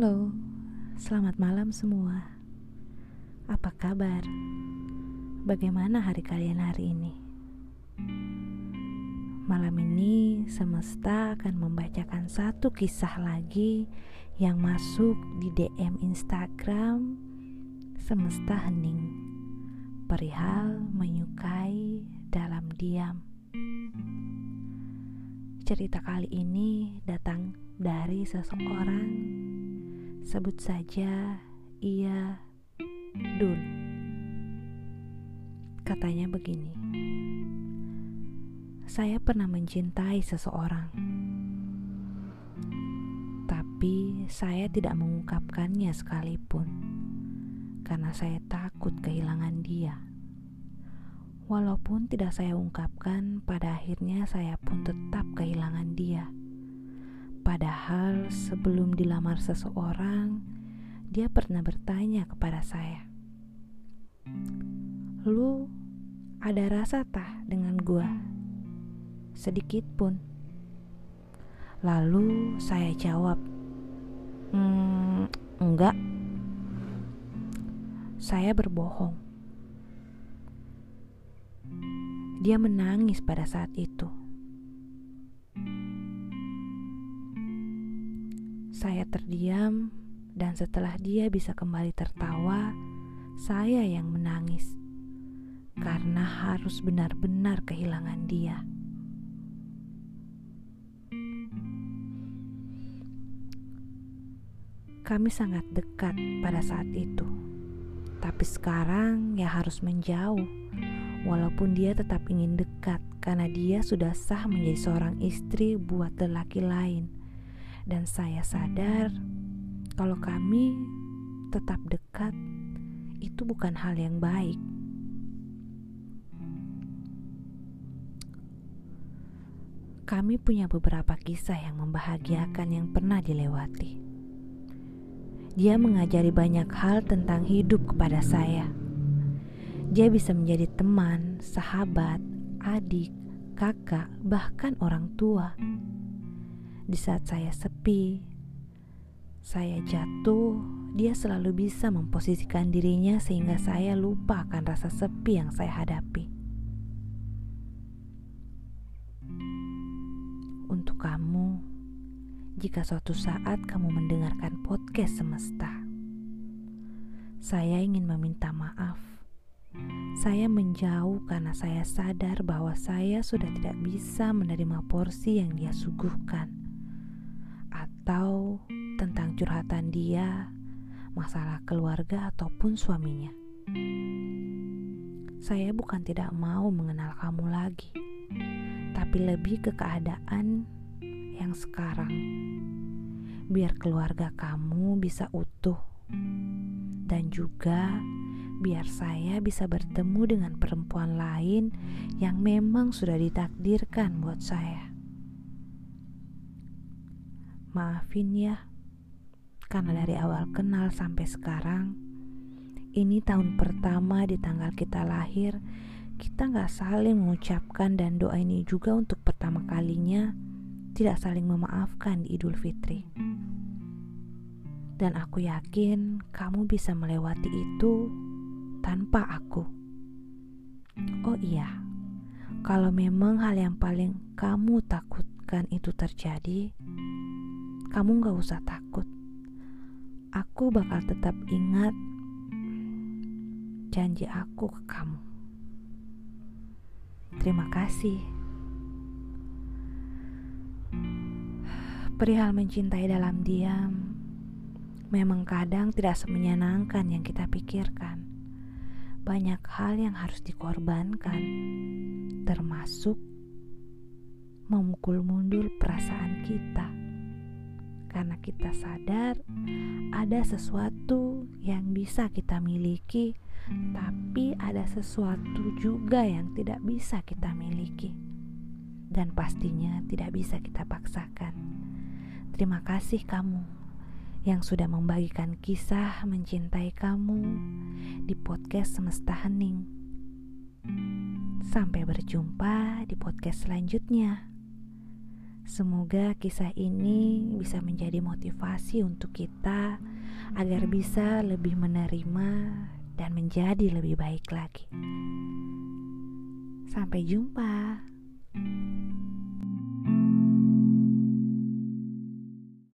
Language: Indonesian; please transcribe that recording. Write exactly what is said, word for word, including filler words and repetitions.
Halo, selamat malam semua. Apa kabar? Bagaimana hari kalian hari ini? Malam ini semesta akan membacakan satu kisah lagi yang masuk di D M Instagram Semesta Hening, perihal menyukai dalam diam. Cerita kali ini datang dari seseorang, sebut saja ia Dul. Katanya begini: saya pernah mencintai seseorang, tapi saya tidak mengungkapkannya sekalipun, karena saya takut kehilangan dia. Walaupun tidak saya ungkapkan, pada akhirnya saya pun tetap kehilangan dia. Padahal sebelum dilamar seseorang, dia pernah bertanya kepada saya, "Lu ada rasa tah dengan gua?" Sedikit pun. Lalu saya jawab, Hmm, enggak. Saya berbohong. Dia menangis pada saat itu. Saya terdiam, dan setelah dia bisa kembali tertawa, saya yang menangis karena harus benar-benar kehilangan dia. Kami sangat dekat pada saat itu, tapi sekarang ya harus menjauh. Walaupun dia tetap ingin dekat karena dia sudah sah menjadi seorang istri buat lelaki lain. Dan saya sadar kalau kami tetap dekat itu bukan hal yang baik. Kami punya beberapa kisah yang membahagiakan yang pernah dilewati. Dia mengajari banyak hal tentang hidup kepada saya. Dia bisa menjadi teman, sahabat, adik, kakak, bahkan orang tua. Di saat saya sepi, saya jatuh, dia selalu bisa memposisikan dirinya sehingga saya lupa akan rasa sepi yang saya hadapi. Untuk kamu, jika suatu saat kamu mendengarkan podcast Semesta, saya ingin meminta maaf. Saya menjauh karena saya sadar bahwa saya sudah tidak bisa menerima porsi yang dia suguhkan, atau tentang curhatan dia, masalah keluarga ataupun suaminya. Saya bukan tidak mau mengenal kamu lagi, tapi lebih ke keadaan yang sekarang. Biar keluarga kamu bisa utuh, dan juga biar saya bisa bertemu dengan perempuan lain yang memang sudah ditakdirkan buat saya. Maafin ya, karena dari awal kenal sampai sekarang, ini tahun pertama di tanggal kita lahir, kita gak saling mengucapkan, dan doa ini juga untuk pertama kalinya tidak saling memaafkan di Idul Fitri. Dan aku yakin kamu bisa melewati itu tanpa aku. Oh iya, kalau memang hal yang paling kamu takutkan itu terjadi, kamu gak usah takut. Aku bakal tetap ingat janji aku ke kamu. Terima kasih. Perihal mencintai dalam diam, memang kadang tidak semenyenangkan yang kita pikirkan. Banyak hal yang harus dikorbankan, termasuk memukul mundur perasaan kita, karena kita sadar ada sesuatu yang bisa kita miliki, tapi ada sesuatu juga yang tidak bisa kita miliki, dan pastinya tidak bisa kita paksakan. Terima kasih kamu yang sudah membagikan kisah mencintai kamu di podcast Semesta Hening. Sampai berjumpa di podcast selanjutnya. Semoga kisah ini bisa menjadi motivasi untuk kita agar bisa lebih menerima dan menjadi lebih baik lagi. Sampai jumpa.